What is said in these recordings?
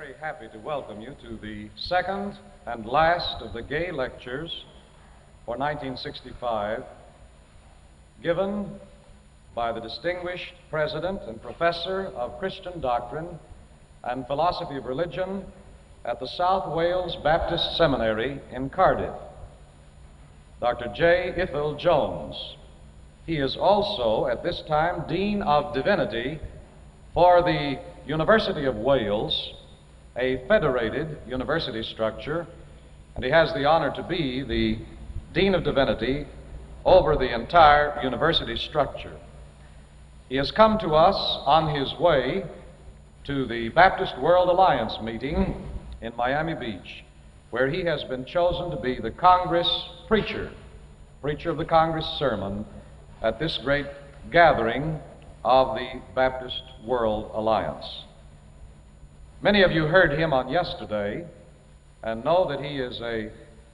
very happy to welcome you to the second and last of the Gay Lectures for 1965, given by the distinguished President and Professor of Christian Doctrine and Philosophy of Religion at the South Wales Baptist Seminary in Cardiff, Dr. J. Ithell Jones. He is also, at this time, Dean of Divinity for the University of Wales, a federated university structure, and he has the honor to be the Dean of Divinity over the entire university structure. He has come to us on his way to the Baptist World Alliance meeting in Miami Beach, where he has been chosen to be the Congress preacher of the Congress sermon at this great gathering of the Baptist World Alliance. Many of you heard him on yesterday and know that he is a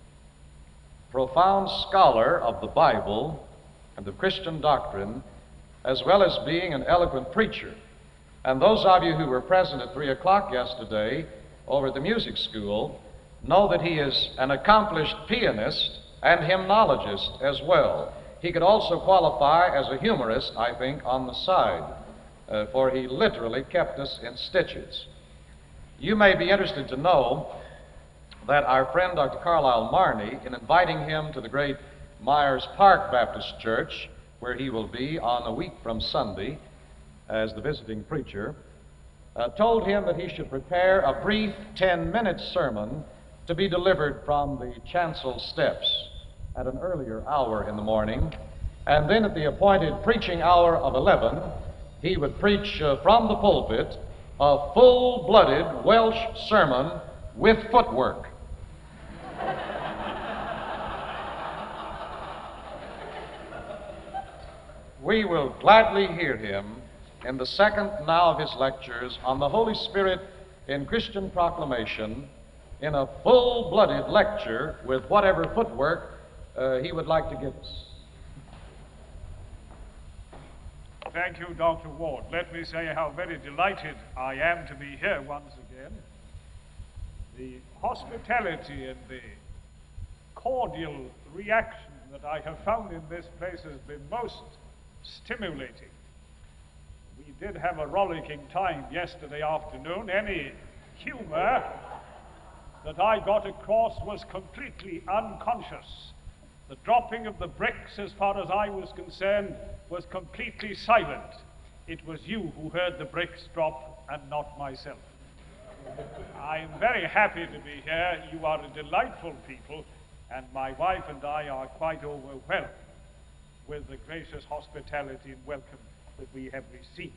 profound scholar of the Bible and of Christian doctrine, as well as being an eloquent preacher. And those of you who were present at 3 o'clock yesterday over at the music school know that he is an accomplished pianist and hymnologist as well. He could also qualify as a humorist, I think, on the side, for he literally kept us in stitches. You may be interested to know that our friend Dr. Carlisle Marney, in inviting him to the great Myers Park Baptist Church, where he will be on a week from Sunday as the visiting preacher, told him that he should prepare a brief 10-minute sermon to be delivered from the chancel steps at an earlier hour in the morning, and then at the appointed preaching hour of 11, he would preach from the pulpit a full-blooded Welsh sermon with footwork. We will gladly hear him in the second now of his lectures on the Holy Spirit in Christian proclamation in a full-blooded lecture with whatever footwork he would like to give us. Thank you, Dr. Ward. Let me say how very delighted I am to be here once again. The hospitality and the cordial reaction that I have found in this place has been most stimulating. We did have a rollicking time yesterday afternoon. Any humor that I got across was completely unconscious. The dropping of the bricks, as far as I was concerned, was completely silent. It was you who heard the bricks drop and not myself. I am very happy to be here. You are a delightful people, and my wife and I are quite overwhelmed with the gracious hospitality and welcome that we have received.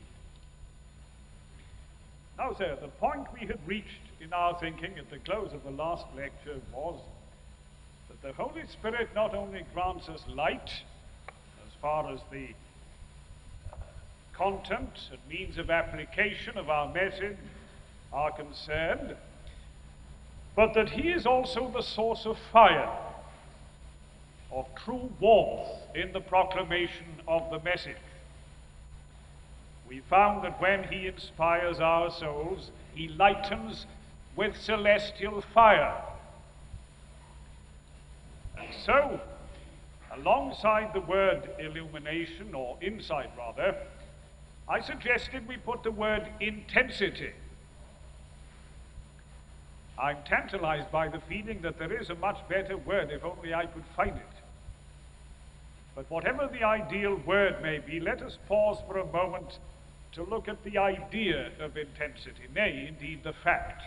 Now, sir, the point we had reached in our thinking at the close of the last lecture was that the Holy Spirit not only grants us light as far as the content and means of application of our message are concerned, but that he is also the source of fire, of true warmth in the proclamation of the message. We found that when he inspires our souls, he lightens with celestial fire. And so, alongside the word illumination, or insight rather, I suggested we put the word intensity. I'm tantalized by the feeling that there is a much better word if only I could find it. But whatever the ideal word may be, let us pause for a moment to look at the idea of intensity, nay, indeed, the fact.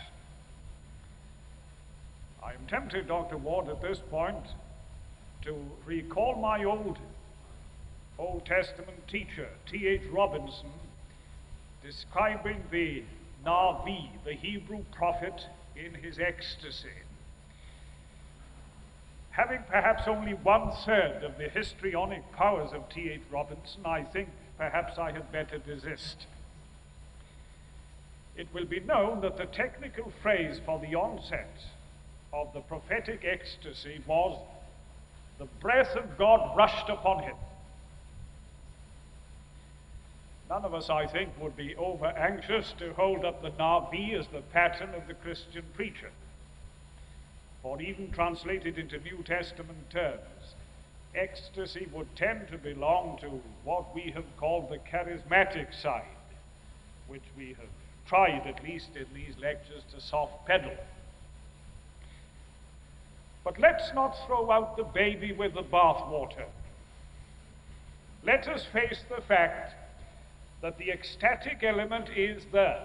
I am tempted, Dr. Ward, at this point, to recall my Old Testament teacher, T.H. Robinson, describing the Navi, the Hebrew prophet, in his ecstasy. Having perhaps only 1/3 of the histrionic powers of T.H. Robinson, I think perhaps I had better desist. It will be known that the technical phrase for the onset of the prophetic ecstasy was, "The breath of God rushed upon him." None of us, I think, would be over anxious to hold up the Navi as the pattern of the Christian preacher. For even translated into New Testament terms, ecstasy would tend to belong to what we have called the charismatic side, which we have tried, at least in these lectures, to soft pedal. But let's not throw out the baby with the bathwater. Let us face the fact that the ecstatic element is there.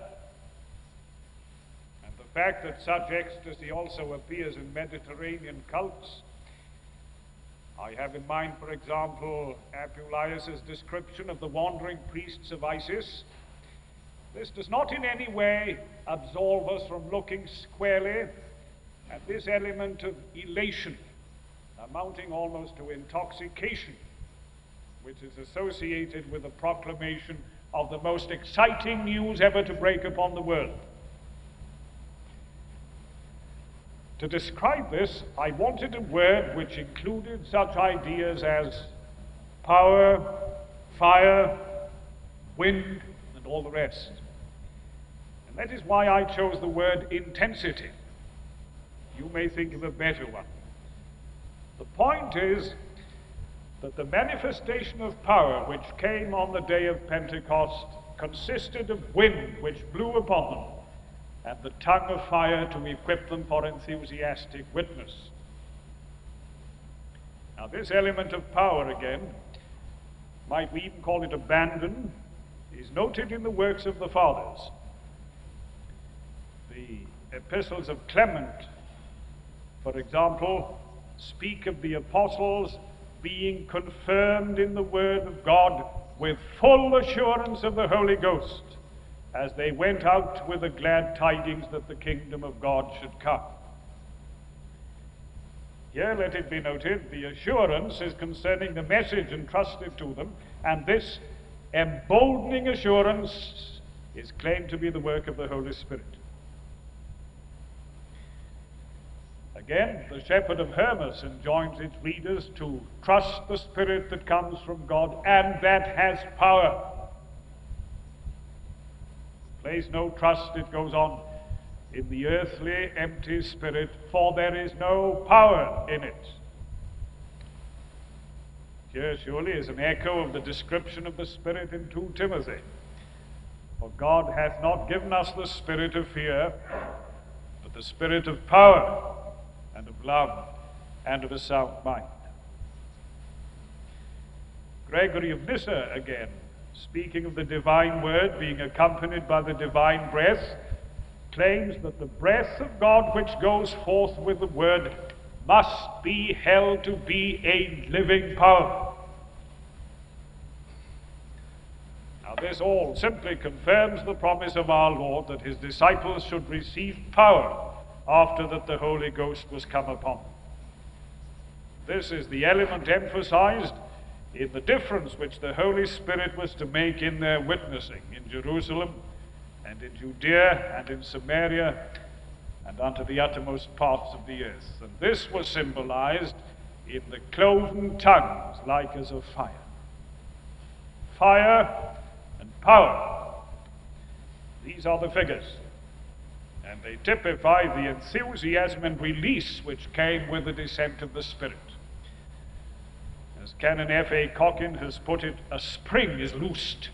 And the fact that such ecstasy also appears in Mediterranean cults. I have in mind, for example, Apuleius' description of the wandering priests of Isis. This does not in any way absolve us from looking squarely at this element of elation, amounting almost to intoxication, which is associated with the proclamation of the most exciting news ever to break upon the world. To describe this, I wanted a word which included such ideas as power, fire, wind, and all the rest. And that is why I chose the word intensity. You may think of a better one. The point is that the manifestation of power which came on the day of Pentecost consisted of wind which blew upon them, and the tongue of fire to equip them for enthusiastic witness. Now this element of power again, might we even call it abandon, is noted in the works of the fathers. The epistles of Clement, for example, speak of the apostles being confirmed in the word of God with full assurance of the Holy Ghost, as they went out with the glad tidings that the kingdom of God should come. Here let it be noted, the assurance is concerning the message entrusted to them, and this emboldening assurance is claimed to be the work of the Holy Spirit. Again, the Shepherd of Hermas enjoins its readers to trust the Spirit that comes from God and that has power. Place no trust, it goes on, in the earthly, empty spirit, for there is no power in it. Here surely is an echo of the description of the Spirit in 2 Timothy. For God hath not given us the spirit of fear, but the spirit of power, and of love, and of a sound mind. Gregory of Nyssa, again, speaking of the divine word being accompanied by the divine breath, claims that the breath of God which goes forth with the word must be held to be a living power. Now this all simply confirms the promise of our Lord that his disciples should receive power after that the Holy Ghost was come upon them. This is the element emphasized in the difference which the Holy Spirit was to make in their witnessing in Jerusalem and in Judea and in Samaria and unto the uttermost parts of the earth. And this was symbolized in the cloven tongues like as of fire. Fire and power. These are the figures. And they typify the enthusiasm and release which came with the descent of the Spirit. As Canon F.A. Cochin has put it, a spring is loosed.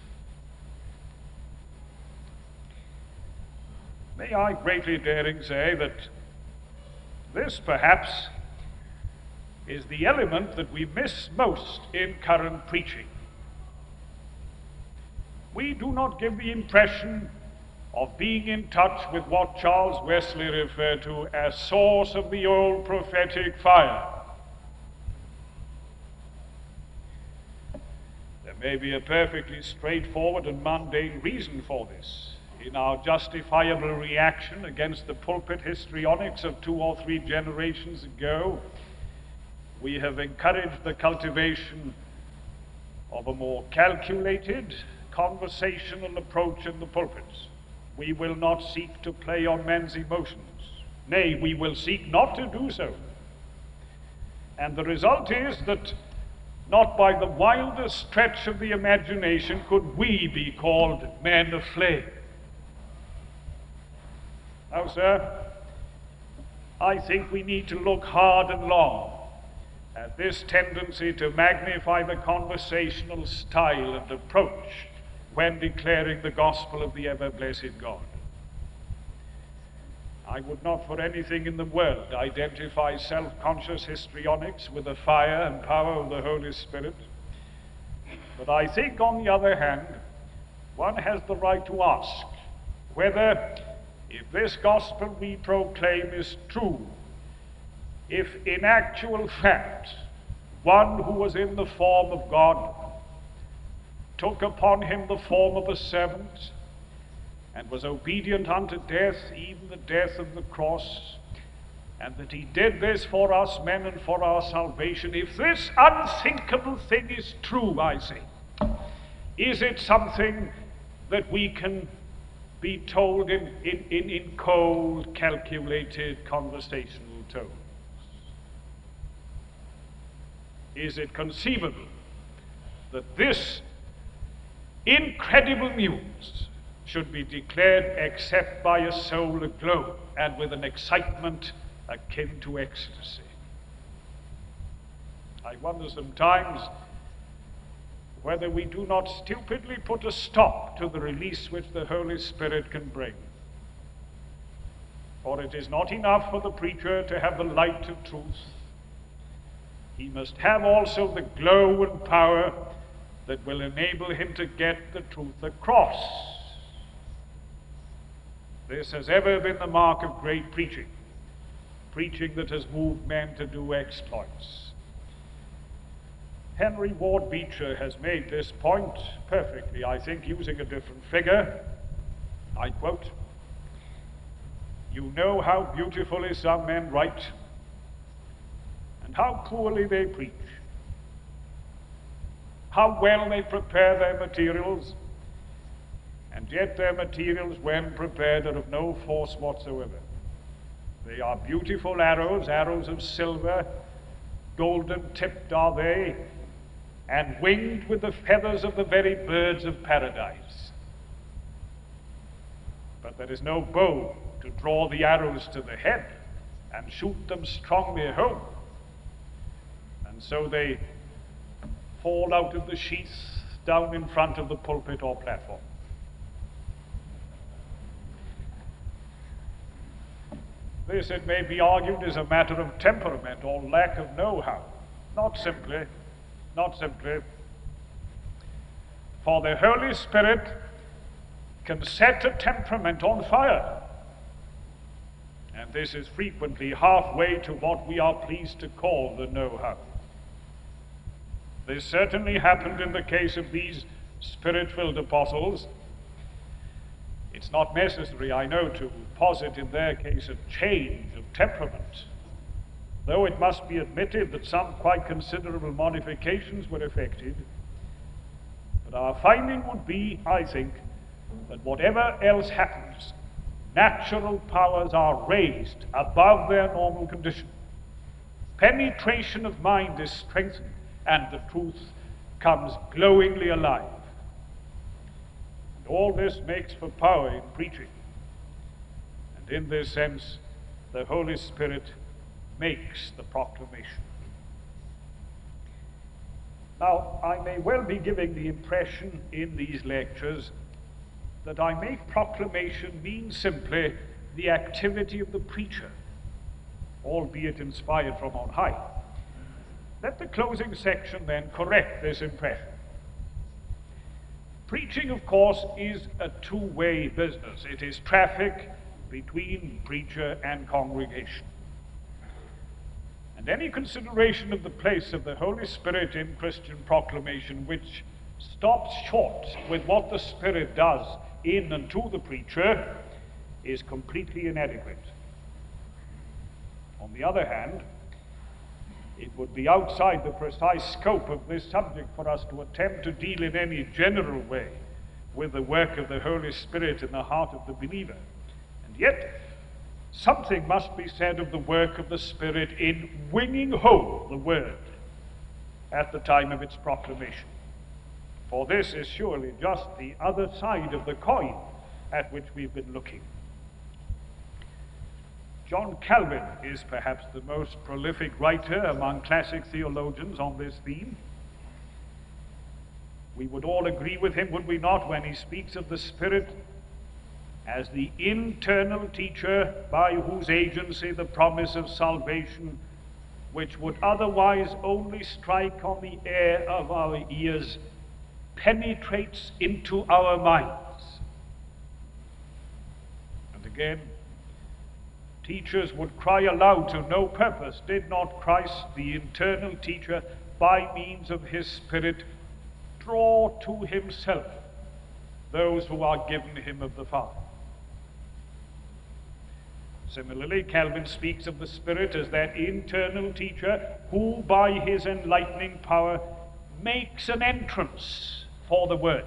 May I greatly daring say that this perhaps is the element that we miss most in current preaching. We do not give the impression of being in touch with what Charles Wesley referred to as source of the old prophetic fire. There may be a perfectly straightforward and mundane reason for this. In our justifiable reaction against the pulpit histrionics of 2 or 3 generations ago, we have encouraged the cultivation of a more calculated, conversational approach in the pulpits. We will not seek to play on men's emotions. Nay, we will seek not to do so. And the result is that not by the wildest stretch of the imagination could we be called men of flame. Now, sir, I think we need to look hard and long at this tendency to magnify the conversational style and approach when declaring the gospel of the ever-blessed God. I would not for anything in the world identify self-conscious histrionics with the fire and power of the Holy Spirit. But I think, on the other hand, one has the right to ask whether, if this gospel we proclaim is true, if in actual fact one who was in the form of God took upon him the form of a servant and was obedient unto death, even the death of the cross, and that he did this for us men and for our salvation, if this unthinkable thing is true, I say, is it something that we can be told in cold, calculated, conversational tones? Is it conceivable that this incredible news should be declared except by a soul aglow and with an excitement akin to ecstasy? I wonder sometimes whether we do not stupidly put a stop to the release which the Holy Spirit can bring. For it is not enough for the preacher to have the light of truth. He must have also the glow and power that will enable him to get the truth across. This has ever been the mark of great preaching, preaching that has moved men to do exploits. Henry Ward Beecher has made this point perfectly, I think, using a different figure. I quote, "You know how beautifully some men write, and how poorly they preach, how well they prepare their materials, and yet their materials, when prepared, are of no force whatsoever. They are beautiful arrows, arrows of silver, golden tipped are they, and winged with the feathers of the very birds of paradise. But there is no bow to draw the arrows to the head and shoot them strongly home, and so they fall out of the sheath down in front of the pulpit or platform." This, it may be argued, is a matter of temperament or lack of know-how. Not simply. For the Holy Spirit can set a temperament on fire. And this is frequently halfway to what we are pleased to call the know-how. This certainly happened in the case of these Spirit-filled apostles. It's not necessary, I know, to posit in their case a change of temperament, though it must be admitted that some quite considerable modifications were effected. But our finding would be, I think, that whatever else happens, natural powers are raised above their normal condition. Penetration of mind is strengthened, and the truth comes glowingly alive. And all this makes for power in preaching. And in this sense, the Holy Spirit makes the proclamation. Now, I may well be giving the impression in these lectures that I make proclamation mean simply the activity of the preacher, albeit inspired from on high. Let the closing section then correct this impression. Preaching, of course, is a two-way business. It is traffic between preacher and congregation. And any consideration of the place of the Holy Spirit in Christian proclamation which stops short with what the Spirit does in and to the preacher is completely inadequate. On the other hand, it would be outside the precise scope of this subject for us to attempt to deal in any general way with the work of the Holy Spirit in the heart of the believer. And yet, something must be said of the work of the Spirit in winging home the word, at the time of its proclamation. For this is surely just the other side of the coin at which we've been looking. John Calvin is perhaps the most prolific writer among classic theologians on this theme. We would all agree with him, would we not, when he speaks of the Spirit as the internal teacher by whose agency the promise of salvation, which would otherwise only strike on the air of our ears, penetrates into our minds. And again, teachers would cry aloud to no purpose, did not Christ, the internal teacher, by means of his Spirit, draw to himself those who are given him of the Father. Similarly, Calvin speaks of the Spirit as that internal teacher who, by his enlightening power, makes an entrance for the Word.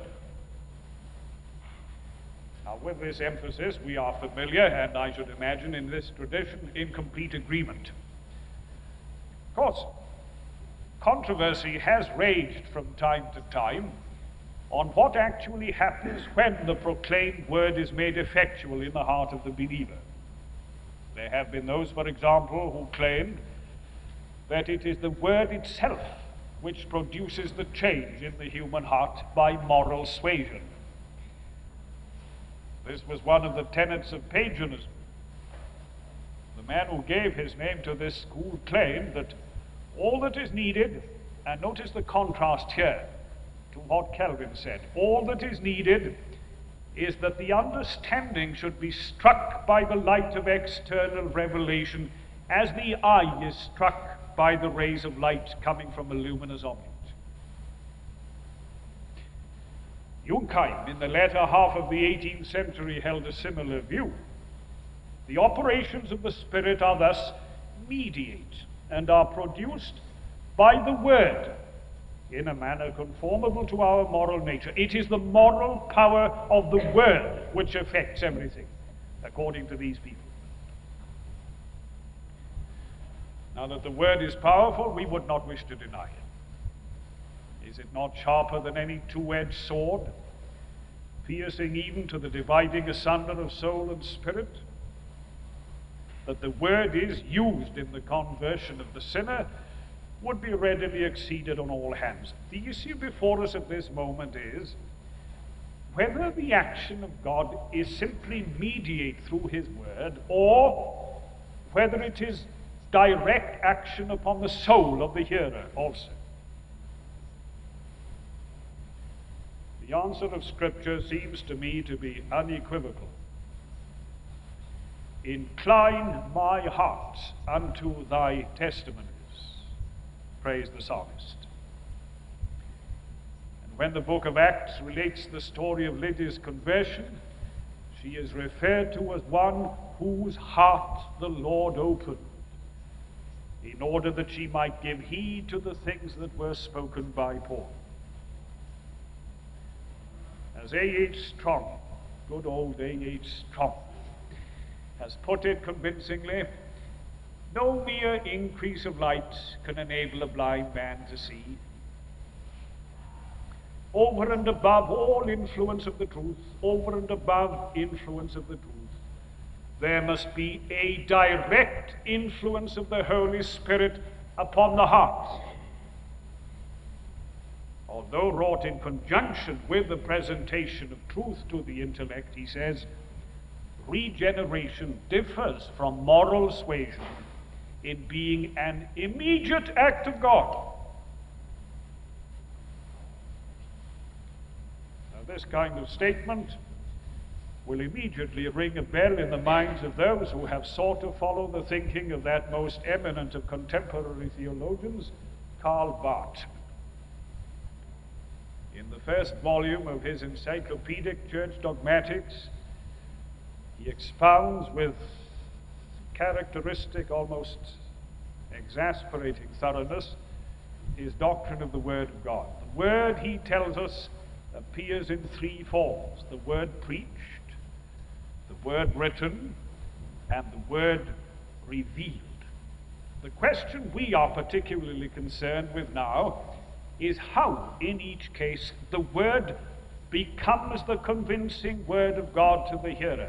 Now, with this emphasis, we are familiar, and I should imagine in this tradition, in complete agreement. Of course, controversy has raged from time to time on what actually happens when the proclaimed word is made effectual in the heart of the believer. There have been those, for example, who claimed that it is the word itself which produces the change in the human heart by moral suasion. This was one of the tenets of paganism. The man who gave his name to this school claimed that all that is needed, and notice the contrast here to what Calvin said, all that is needed is that the understanding should be struck by the light of external revelation as the eye is struck by the rays of light coming from a luminous object. Junkheim, in the latter half of the 18th century, held a similar view. The operations of the Spirit are thus mediate and are produced by the Word in a manner conformable to our moral nature. It is the moral power of the Word which affects everything, according to these people. Now that the Word is powerful, we would not wish to deny it. Is it not sharper than any two-edged sword, piercing even to the dividing asunder of soul and spirit? That the Word is used in the conversion of the sinner would be readily acceded on all hands. The issue before us at this moment is whether the action of God is simply mediate through his word, or whether it is direct action upon the soul of the hearer also. The answer of Scripture seems to me to be unequivocal. Incline my heart unto thy testimonies, prays the psalmist. And when the book of Acts relates the story of Lydia's conversion, she is referred to as one whose heart the Lord opened, in order that she might give heed to the things that were spoken by Paul. As A.H. Strong, good old A.H. Strong, has put it convincingly, no mere increase of light can enable a blind man to see. Over and above all influence of the truth, over and above influence of the truth, there must be a direct influence of the Holy Spirit upon the heart. Although wrought in conjunction with the presentation of truth to the intellect, he says, regeneration differs from moral suasion in being an immediate act of God. Now, this kind of statement will immediately ring a bell in the minds of those who have sought to follow the thinking of that most eminent of contemporary theologians, Karl Barth. In the first volume of his encyclopedic Church Dogmatics, he expounds with characteristic, almost exasperating thoroughness, his doctrine of the Word of God. The Word, he tells us, appears in three forms: the Word preached, the Word written, and the Word revealed. The question we are particularly concerned with now is how, in each case, the word becomes the convincing word of God to the hearer.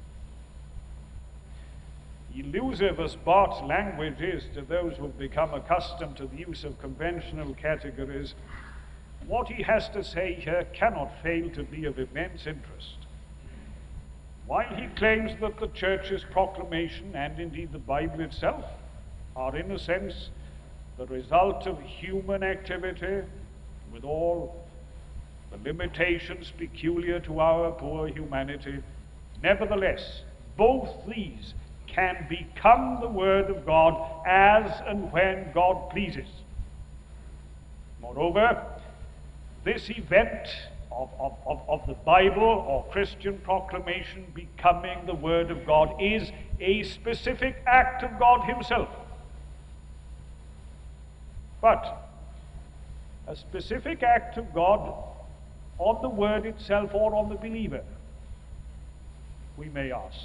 Elusive as Barth's language is to those who have become accustomed to the use of conventional categories, what he has to say here cannot fail to be of immense interest. While he claims that the Church's proclamation, and indeed the Bible itself, are in a sense the result of human activity, with all the limitations peculiar to our poor humanity, nevertheless, both these can become the Word of God as and when God pleases. Moreover, this event of the Bible or Christian proclamation becoming the Word of God is a specific act of God Himself. But a specific act of God on the Word itself or on the believer, we may ask.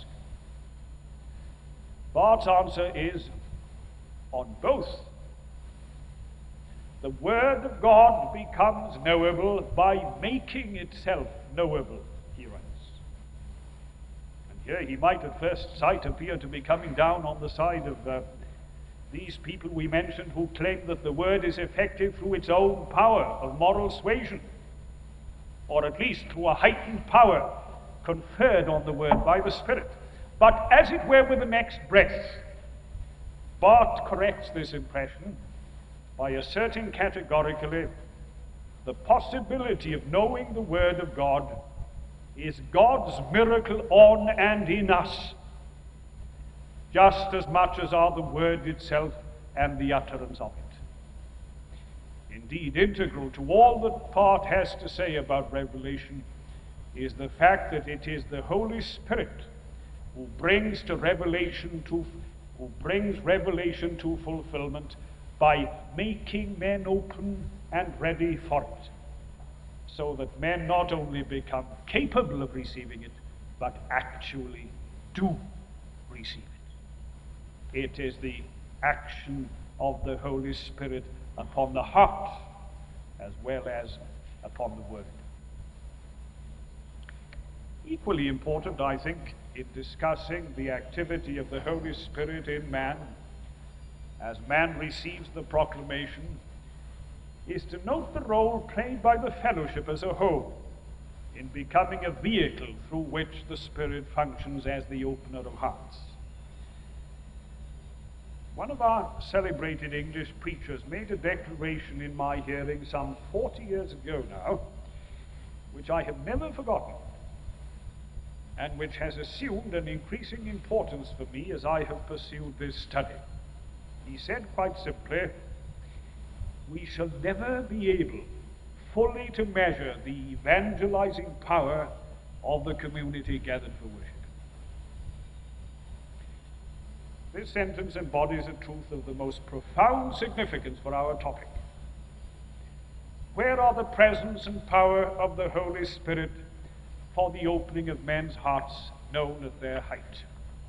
Barth's answer is on both. The Word of God becomes knowable by making itself knowable, he writes. And here he might at first sight appear to be coming down on the side of these people we mentioned who claim that the Word is effective through its own power of moral suasion, or at least through a heightened power conferred on the Word by the Spirit. But as it were with the next breath, Barth corrects this impression by asserting categorically the possibility of knowing the Word of God is God's miracle on and in us, just as much as are the Word itself and the utterance of it. Indeed, integral to all that Barth has to say about revelation is the fact that it is the Holy Spirit who brings revelation to fulfillment by making men open and ready for it, so that men not only become capable of receiving it, but actually do receive it. It is the action of the Holy Spirit upon the heart as well as upon the Word. Equally important, I think, in discussing the activity of the Holy Spirit in man, as man receives the proclamation, is to note the role played by the fellowship as a whole in becoming a vehicle through which the Spirit functions as the opener of hearts. One of our celebrated English preachers made a declaration in my hearing some 40 years ago now, which I have never forgotten, and which has assumed an increasing importance for me as I have pursued this study. He said quite simply, we shall never be able fully to measure the evangelizing power of the community gathered for worship. This sentence embodies a truth of the most profound significance for our topic. Where are the presence and power of the Holy Spirit for the opening of men's hearts known at their height?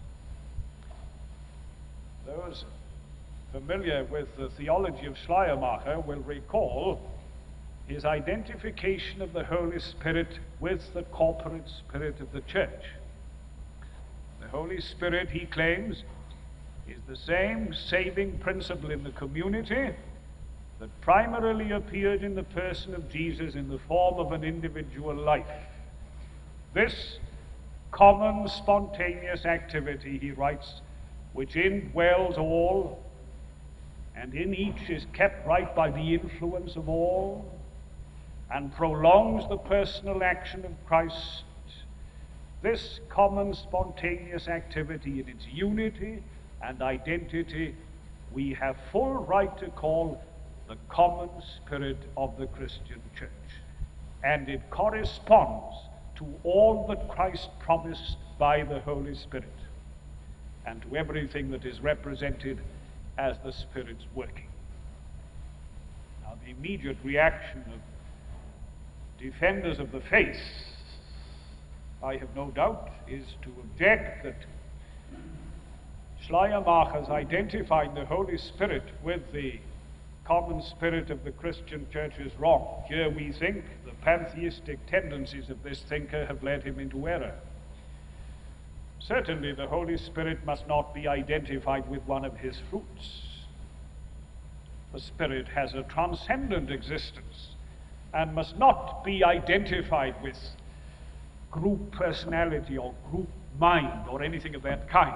Those familiar with the theology of Schleiermacher will recall his identification of the Holy Spirit with the corporate spirit of the church. The Holy Spirit, he claims, is the same saving principle in the community that primarily appeared in the person of Jesus in the form of an individual life. This common spontaneous activity, he writes, which indwells all, and in each is kept right by the influence of all, and prolongs the personal action of Christ. This common spontaneous activity in its unity and identity we have full right to call the common spirit of the Christian church, and it corresponds to all that Christ promised by the Holy Spirit, and to everything that is represented as the Spirit's working. Now, the immediate reaction of defenders of the faith, I have no doubt, is to object that Schleiermacher's identifying the Holy Spirit with the common spirit of the Christian church is wrong. Here we think the pantheistic tendencies of this thinker have led him into error. Certainly the Holy Spirit must not be identified with one of his fruits. The Spirit has a transcendent existence and must not be identified with group personality or group mind or anything of that kind.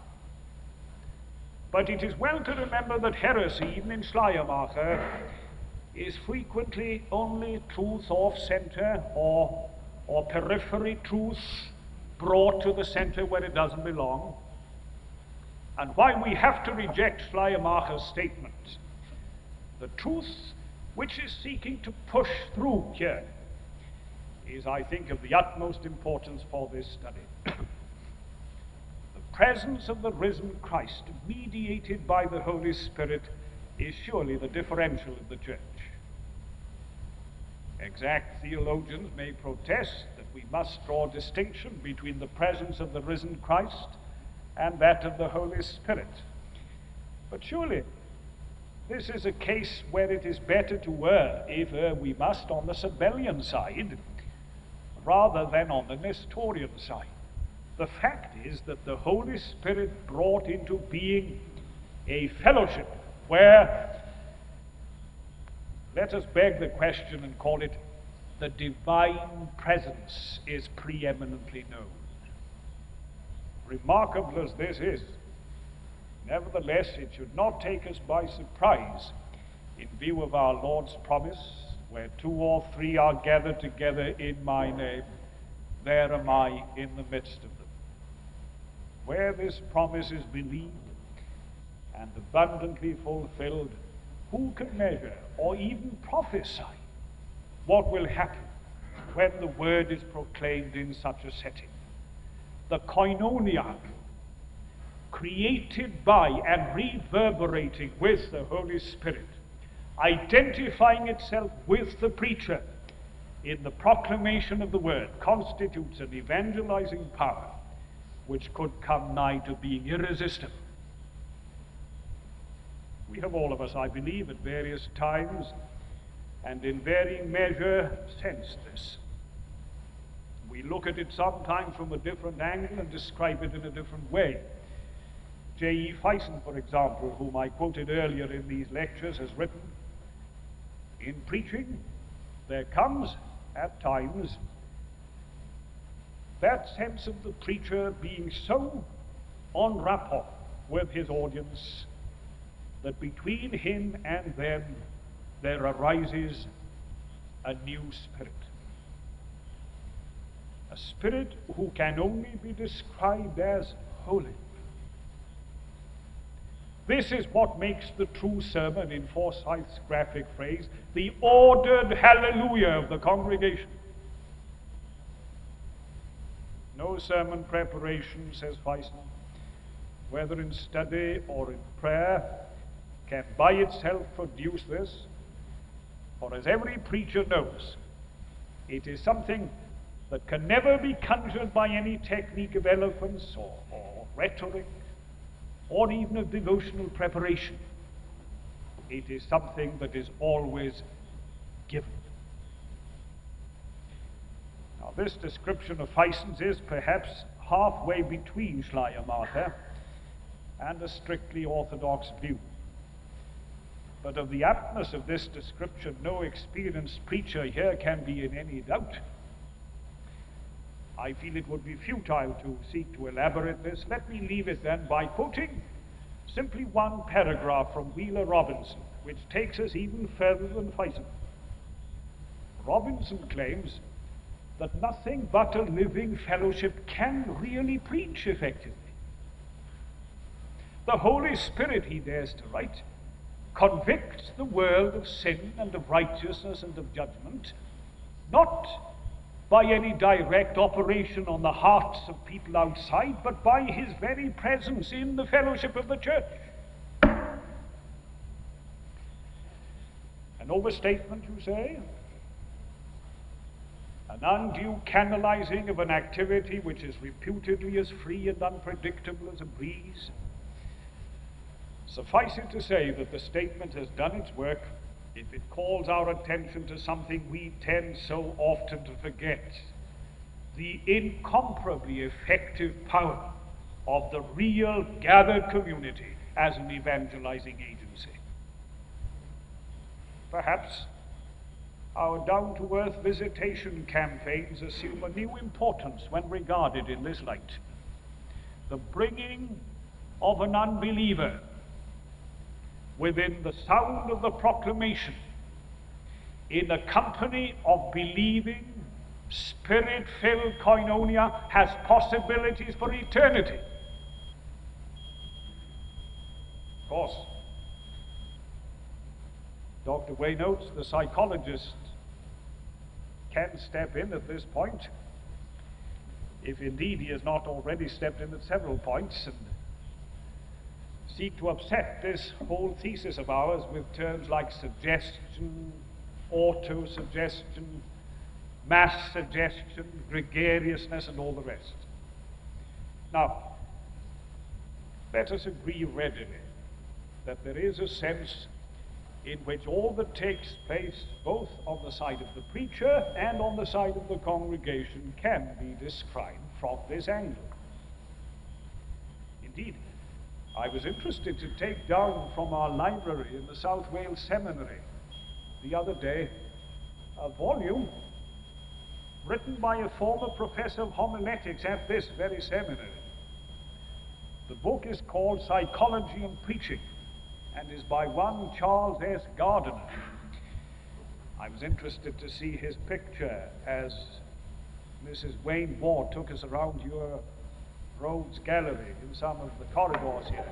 But it is well to remember that heresy, even in Schleiermacher, is frequently only truth off center or periphery truth brought to the center where it doesn't belong. And while we have to reject Schleiermacher's statement, the truth which is seeking to push through here is, I think, of the utmost importance for this study. The presence of the risen Christ, mediated by the Holy Spirit, is surely the differential of the church. Exact theologians may protest that we must draw a distinction between the presence of the risen Christ and that of the Holy Spirit. But surely this is a case where it is better to err, if we must, on the Sabellian side rather than on the Nestorian side. The fact is that the Holy Spirit brought into being a fellowship where, let us beg the question and call it, the divine presence is preeminently known. Remarkable as this is, nevertheless, it should not take us by surprise in view of our Lord's promise, where 2 or 3 are gathered together in my name, there am I in the midst of them. Where this promise is believed and abundantly fulfilled, who can measure or even prophesy what will happen when the word is proclaimed in such a setting? The koinonia, created by and reverberating with the Holy Spirit, identifying itself with the preacher in the proclamation of the word, constitutes an evangelizing power which could come nigh to being irresistible. We have all of us, I believe, at various times and in varying measure sensed this. We look at it sometimes from a different angle and describe it in a different way. J.E. Fison, for example, whom I quoted earlier in these lectures, has written, "In preaching, there comes, at times, that sense of the preacher being so en rapport with his audience that between him and them there arises a new spirit. A spirit who can only be described as holy. This is what makes the true sermon, in Forsyth's graphic phrase, the ordered hallelujah of the congregation. No sermon preparation, says Fison, whether in study or in prayer, can by itself produce this, for as every preacher knows, it is something that can never be conjured by any technique of eloquence or rhetoric, or even of devotional preparation. It is something that is always given. Now, this description of Fison's is perhaps halfway between Schleiermacher and a strictly orthodox view. But of the aptness of this description, no experienced preacher here can be in any doubt. I feel it would be futile to seek to elaborate this. Let me leave it then by quoting simply one paragraph from Wheeler Robinson, which takes us even further than Fison. Robinson claims that nothing but a living fellowship can really preach effectively. The Holy Spirit, he dares to write, convicts the world of sin and of righteousness and of judgment, not by any direct operation on the hearts of people outside, but by his very presence in the fellowship of the church. An overstatement, you say? An undue canalizing of an activity which is reputedly as free and unpredictable as a breeze? Suffice it to say that the statement has done its work if it calls our attention to something we tend so often to forget: the incomparably effective power of the real gathered community as an evangelizing agency. Perhaps our down-to-earth visitation campaigns assume a new importance when regarded in this light. The bringing of an unbeliever within the sound of the proclamation in a company of believing, spirit-filled koinonia has possibilities for eternity. Of course, Dr. Way notes the psychologist can step in at this point, if indeed he has not already stepped in at several points, and seek to upset this whole thesis of ours with terms like suggestion, auto-suggestion, mass suggestion, gregariousness, and all the rest. Now, let us agree readily that there is a sense in which all that takes place, both on the side of the preacher and on the side of the congregation, can be described from this angle. Indeed, I was interested to take down from our library in the South Wales Seminary the other day a volume written by a former professor of homiletics at this very seminary. The book is called Psychology and Preaching and is by one Charles S. Gardiner. I was interested to see his picture as Mrs. Wayne Ward took us around your Rhodes Gallery in some of the corridors here.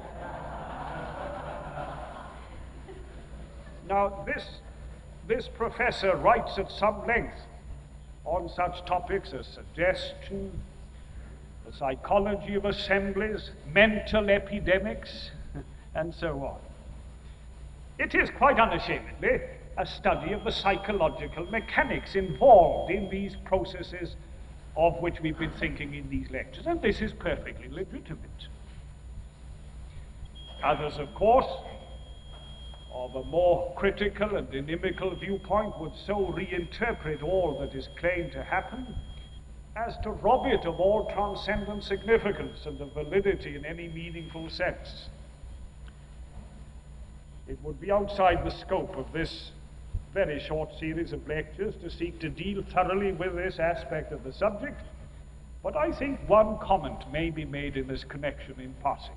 Now, this professor writes at some length on such topics as suggestion, the psychology of assemblies, mental epidemics, and so on. It is quite unashamedly a study of the psychological mechanics involved in these processes of which we've been thinking in these lectures, and this is perfectly legitimate. Others, of course, of a more critical and inimical viewpoint would so reinterpret all that is claimed to happen as to rob it of all transcendent significance and of validity in any meaningful sense. It would be outside the scope of this very short series of lectures to seek to deal thoroughly with this aspect of the subject, but I think one comment may be made in this connection in passing.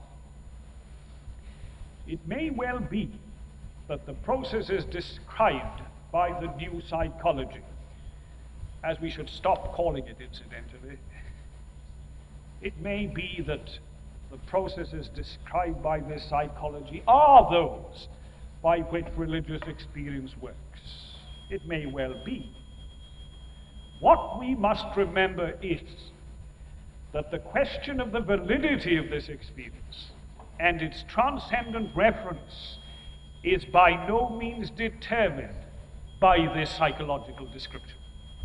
It may well be that the processes described by the new psychology, as we should stop calling it incidentally, it may be that the processes described by this psychology are those by which religious experience works. It may well be. What we must remember is that the question of the validity of this experience and its transcendent reference is by no means determined by this psychological description.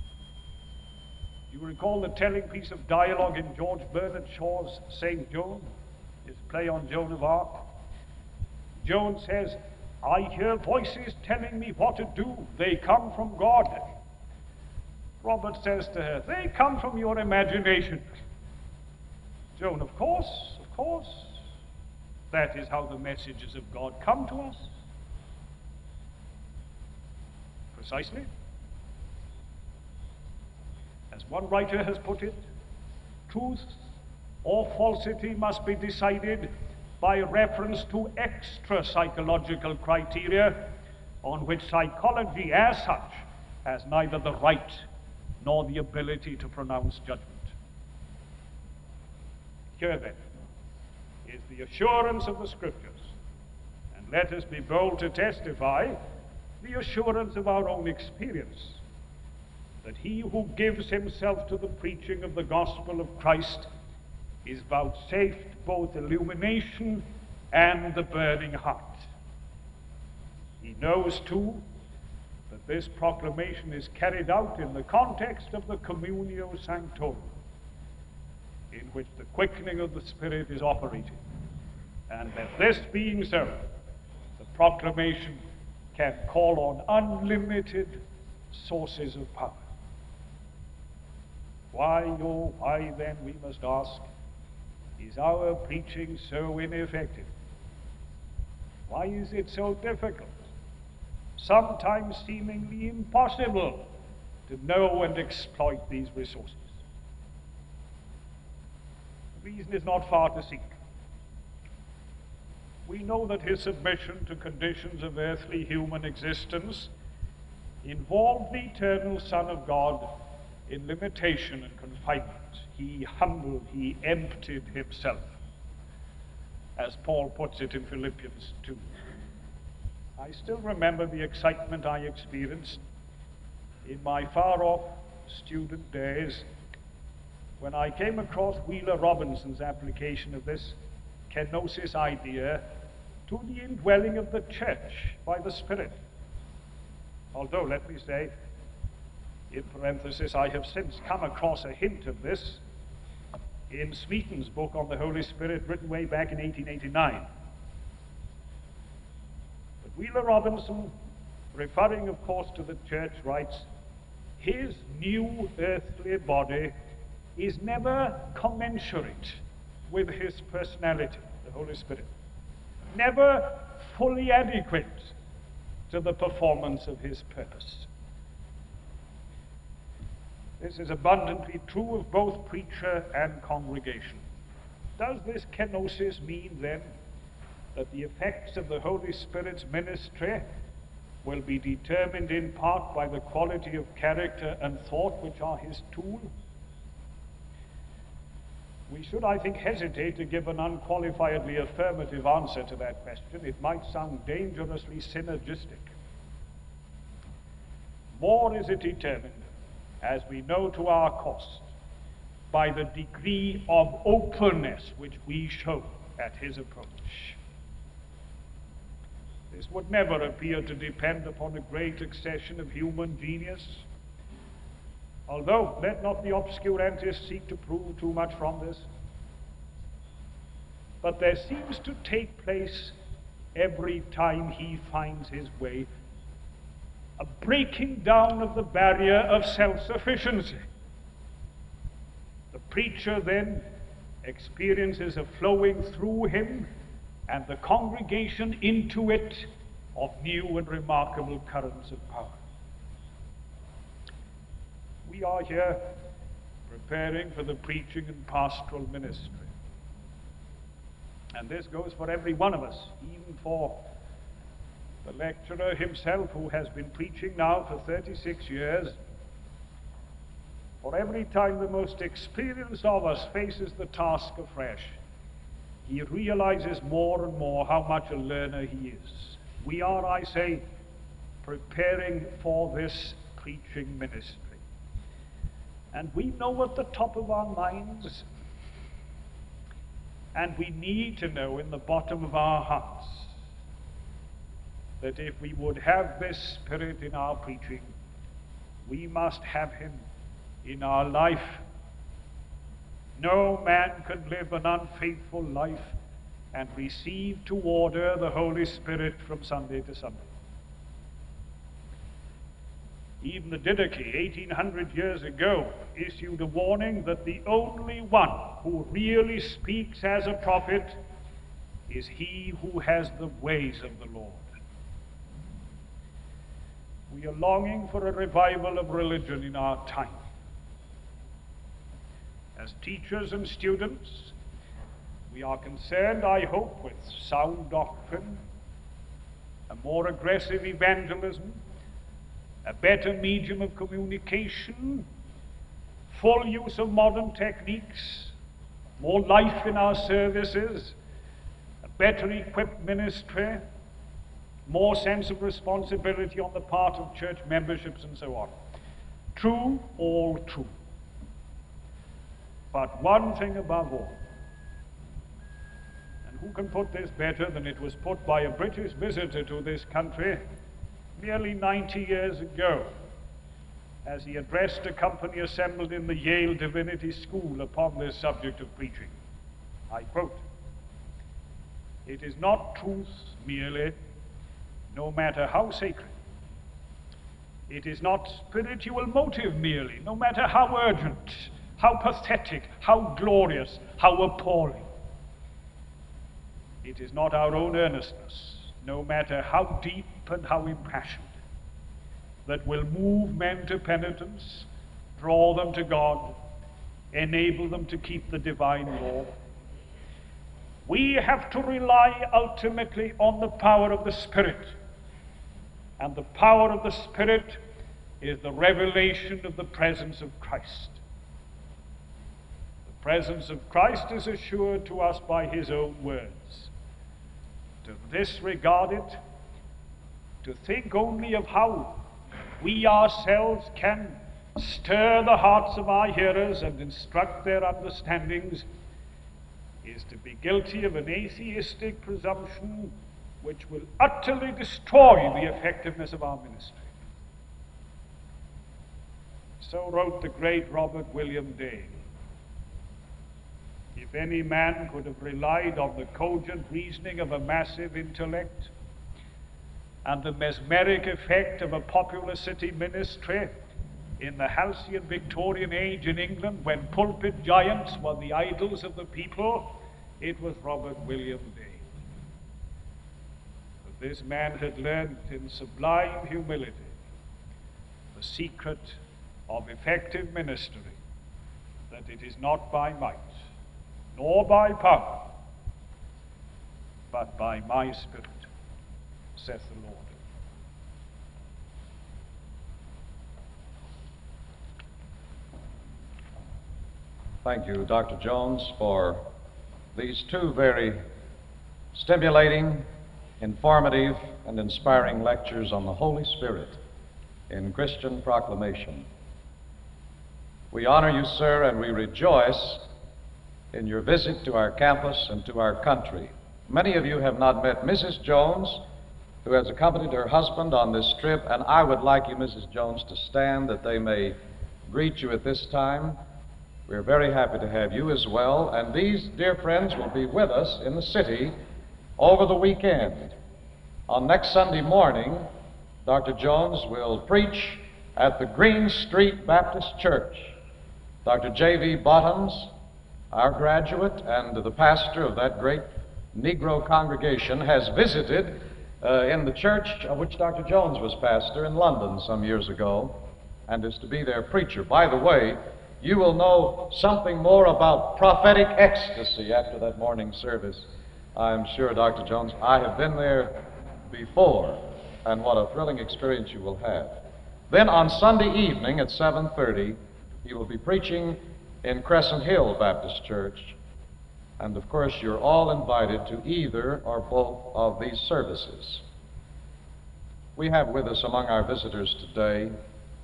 You recall the telling piece of dialogue in George Bernard Shaw's St. Joan, his play on Joan of Arc. Joan says, "I hear voices telling me what to do. They come from God." Robert says to her, "They come from your imagination." Joan, of course. That is how the messages of God come to us. Precisely. As one writer has put it, truth or falsity must be decided by reference to extra psychological criteria on which psychology as such has neither the right nor the ability to pronounce judgment. Here then is the assurance of the Scriptures, and let us be bold to testify the assurance of our own experience, that he who gives himself to the preaching of the gospel of Christ is vouchsafed both illumination and the burning heart. He knows, too, that this proclamation is carried out in the context of the Communio Sanctorum, in which the quickening of the Spirit is operating, And that this being so, the proclamation can call on unlimited sources of power. Why, oh, why then, we must ask, is our preaching so ineffective? Why is it so difficult, sometimes seemingly impossible, to know and exploit these resources? The reason is not far to seek. We know that his submission to conditions of earthly human existence involved the eternal Son of God in limitation and confinement. He humbled, he emptied himself, as Paul puts it in Philippians 2. I still remember the excitement I experienced in my far-off student days when I came across Wheeler Robinson's application of this kenosis idea to the indwelling of the church by the Spirit. Although, let me say, in parenthesis, I have since come across a hint of this in Smeaton's book on the Holy Spirit, written way back in 1889. But Wheeler Robinson, referring of course to the church, writes, his new earthly body is never commensurate with his personality, the Holy Spirit, never fully adequate to the performance of his purpose. This is abundantly true of both preacher and congregation. Does this kenosis mean then that the effects of the Holy Spirit's ministry will be determined in part by the quality of character and thought which are his tool? We should, I think, hesitate to give an unqualifiedly affirmative answer to that question. It might sound dangerously synergistic. More is it determined, as we know to our cost, by the degree of openness which we show at his approach. This would never appear to depend upon a great accession of human genius, although let not the obscurantist seek to prove too much from this. But there seems to take place every time he finds his way a breaking down of the barrier of self-sufficiency. The preacher then experiences a flowing through him and the congregation into it of new and remarkable currents of power. We are here preparing for the preaching and pastoral ministry. And this goes for every one of us, even for the lecturer himself, who has been preaching now for 36 years. For every time the most experienced of us faces the task afresh, he realizes more and more how much a learner he is. We are, I say, preparing for this preaching ministry. And we know at the top of our minds, and we need to know in the bottom of our hearts, that if we would have this Spirit in our preaching, we must have him in our life. No man can live an unfaithful life and receive to order the Holy Spirit from Sunday to Sunday. Even the Didache, 1800 years ago, issued a warning that the only one who really speaks as a prophet is he who has the ways of the Lord. We are longing for a revival of religion in our time. As teachers and students, we are concerned, I hope, with sound doctrine, a more aggressive evangelism, a better medium of communication, full use of modern techniques, more life in our services, a better equipped ministry, more sense of responsibility on the part of church memberships, and so on. True, all true. But one thing above all, and who can put this better than it was put by a British visitor to this country nearly 90 years ago, as he addressed a company assembled in the Yale Divinity School upon this subject of preaching. I quote, It is not truth merely, no matter how sacred. It is not spiritual motive merely, no matter how urgent, how pathetic, how glorious, how appalling. It is not our own earnestness, no matter how deep and how impassioned, that will move men to penitence, draw them to God, enable them to keep the divine law. We have to rely ultimately on the power of the Spirit. And the power of the Spirit is the revelation of the presence of Christ. The presence of Christ is assured to us by his own words. To disregard it, to think only of how we ourselves can stir the hearts of our hearers and instruct their understandings, is to be guilty of an atheistic presumption which will utterly destroy the effectiveness of our ministry. So wrote the great Robert William Day. If any man could have relied on the cogent reasoning of a massive intellect and the mesmeric effect of a popular city ministry in the halcyon Victorian age in England, when pulpit giants were the idols of the people, it was Robert William Day. But this man had learned in sublime humility the secret of effective ministry, that it is not by might, nor by power, but by my Spirit, saith the Lord. Thank you, Dr. Jones, for these two very stimulating, informative, and inspiring lectures on the Holy Spirit in Christian proclamation. We honor you, sir, and we rejoice in your visit to our campus and to our country. Many of you have not met Mrs. Jones, who has accompanied her husband on this trip, and I would like you, Mrs. Jones, to stand that they may greet you at this time. We're very happy to have you as well, and these dear friends will be with us in the city over the weekend. On next Sunday morning, Dr. Jones will preach at the Green Street Baptist Church. Dr. J.V. Bottoms, our graduate and the pastor of that great Negro congregation, has visited in the church of which Dr. Jones was pastor in London some years ago, and is to be their preacher. By the way, you will know something more about prophetic ecstasy after that morning service, I'm sure, Dr. Jones. I have been there before, and what a thrilling experience you will have. Then on Sunday evening at 7:30, he will be preaching in Crescent Hill Baptist Church. And of course, you're all invited to either or both of these services. We have with us among our visitors today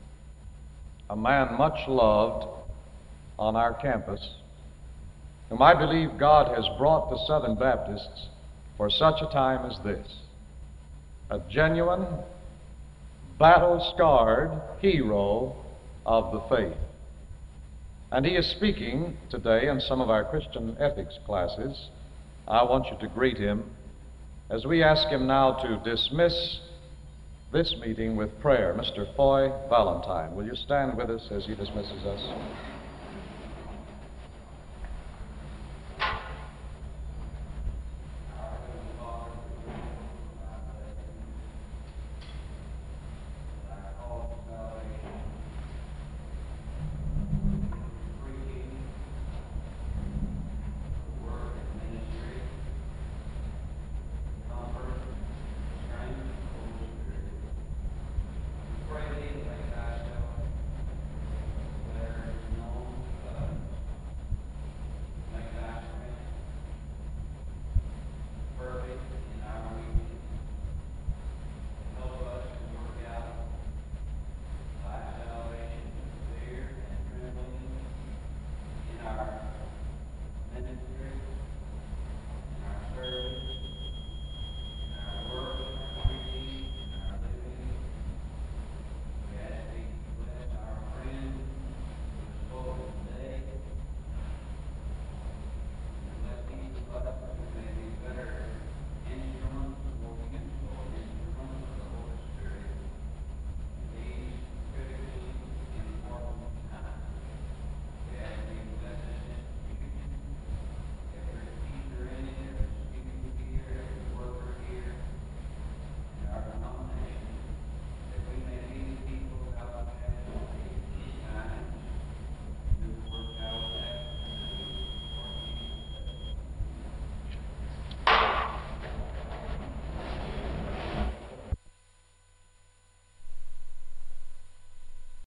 a man much loved on our campus, whom I believe God has brought to Southern Baptists for such a time as this. A genuine, battle-scarred hero of the faith. And he is speaking today in some of our Christian ethics classes. I want you to greet him as we ask him now to dismiss this meeting with prayer. Mr. Foy Valentine, will you stand with us as he dismisses us?